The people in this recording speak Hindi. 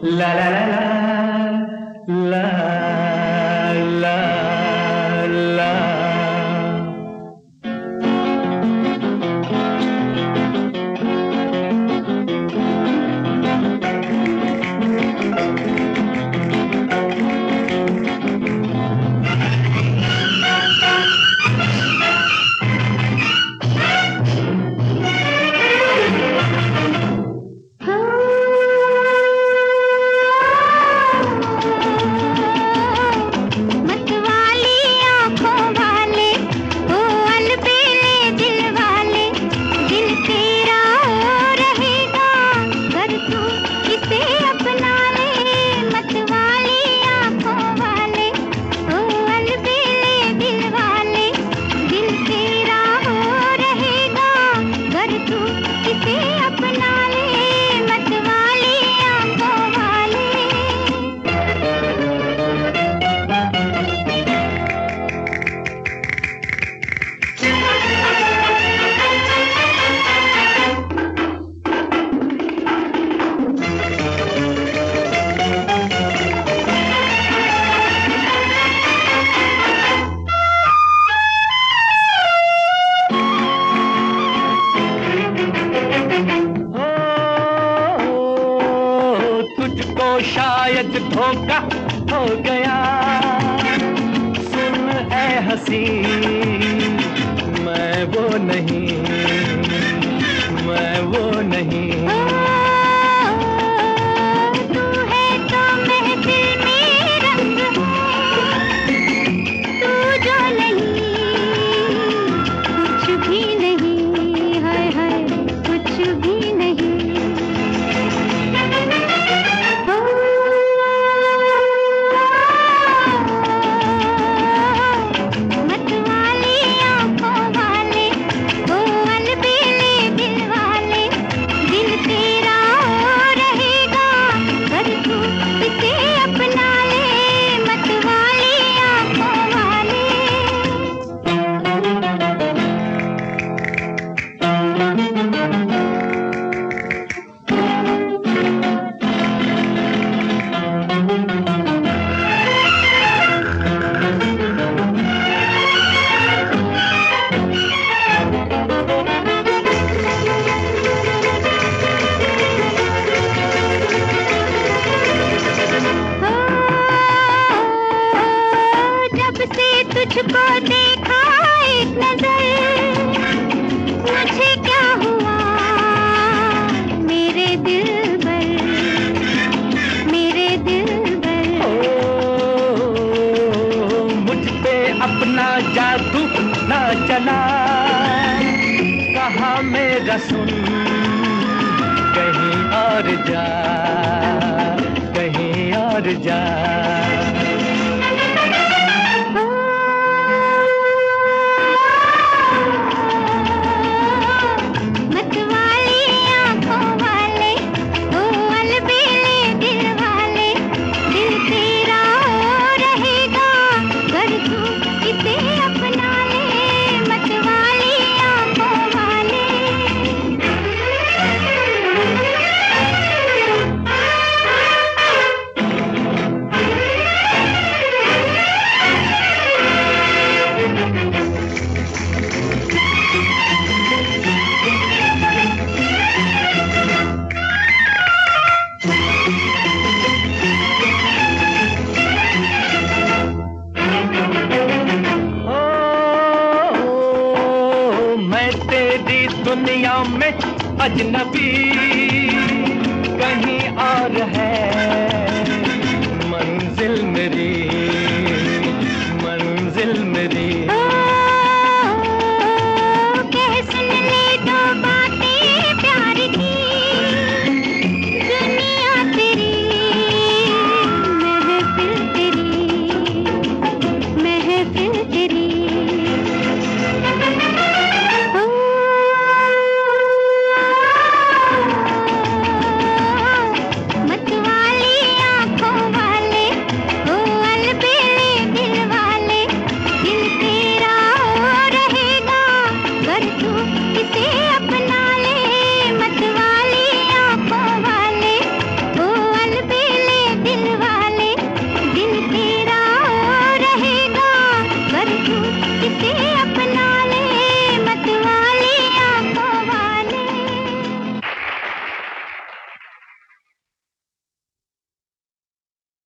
ला ला ला ला ला ला। शायद धोखा हो गया, सुन ऐ हंसी मैं वो नहीं, मैं वो नहीं। तू है तो महफिल में रंग है, तू जो नहीं कुछ भी नहीं, हाय हाय कुछ भी नहीं। तुझको देखा एक नजर, मुझे क्या हुआ मेरे दिलबर, मेरे दिलबर। मुझ पे अपना जादू ना चला, कहा मेरा सुन कहीं और जा, कहीं और जा। दुनिया में अजनबी